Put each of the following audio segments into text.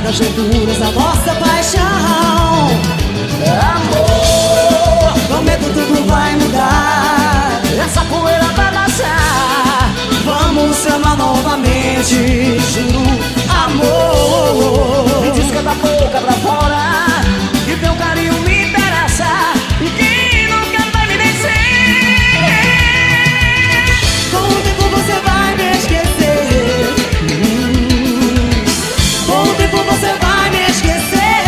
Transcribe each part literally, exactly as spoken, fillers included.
das loucuras da nossa paixão. Amor, prometo tudo vai mudar, essa poeira vai baixar. vamos se amar novamente, juro, amor. Me diz que é da boca pra fora, que teu carinho me interessa e que nunca vai me vencer. Com o tempo você vai me esquecer, hum, com o tempo você vai me esquecer.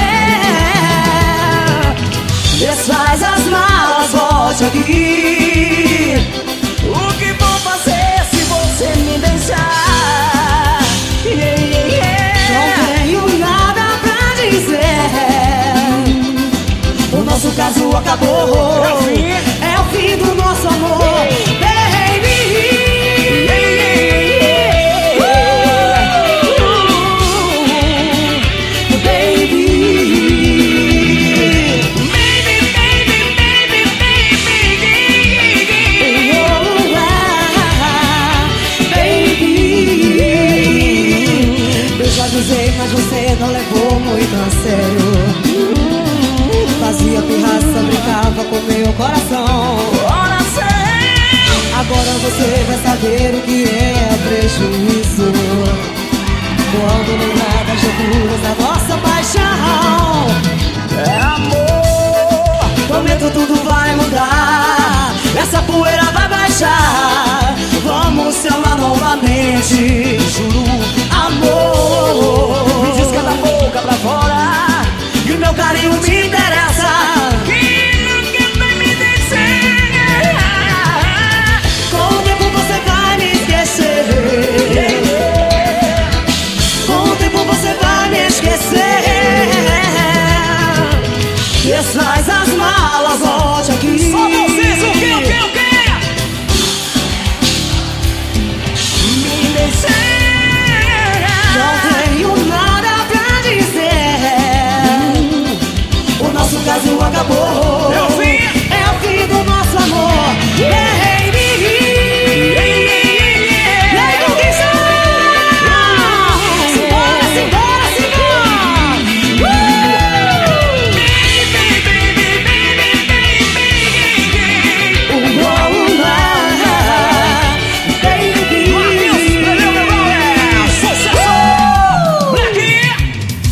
Desfaz as malas, volte aqui. O que vou fazer se você me deixar? Yeah, yeah, yeah. Não tenho nada pra dizer, o nosso caso acabou. É o fim. É o fim do nosso amor, baby. Mas você não levou muito a sério. Fazia pirraça, brincava com meu coração. Agora você vai saber o que é prejuízo quando lembrar das loucuras da nossa paixão. É amor, prometo tudo vai mudar, essa poeira vai baixar, vamos se amar novamente, juro, amor. me diz que é da boca pra fora, E o meu carinho me interessa, que nunca vai me descer. com o tempo você vai me esquecer, com o tempo você vai me esquecer. Desfaz as malas, volte aqui.